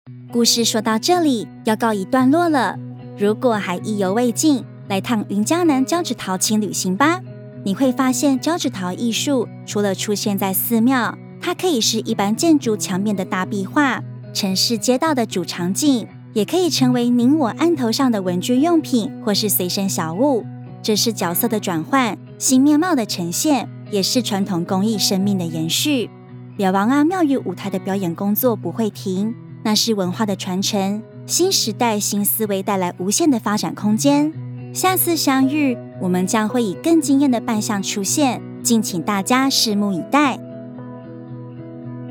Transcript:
故事说到这里要告一段落了，如果还意犹未尽，来趟云嘉南交趾陶轻旅行吧。你会发现交趾陶艺术除了出现在寺庙，它可以是一般建筑墙面的大壁画，城市街道的主场景，也可以成为您我案头上的文具用品或是随身小物。这是角色的转换，新面貌的呈现，也是传统工艺生命的延续。了王啊庙宇舞台的表演工作不会停，那是文化的传承，新时代新思维带来无限的发展空间。下次相遇，我们将会以更惊艳的扮相出现，敬请大家拭目以待。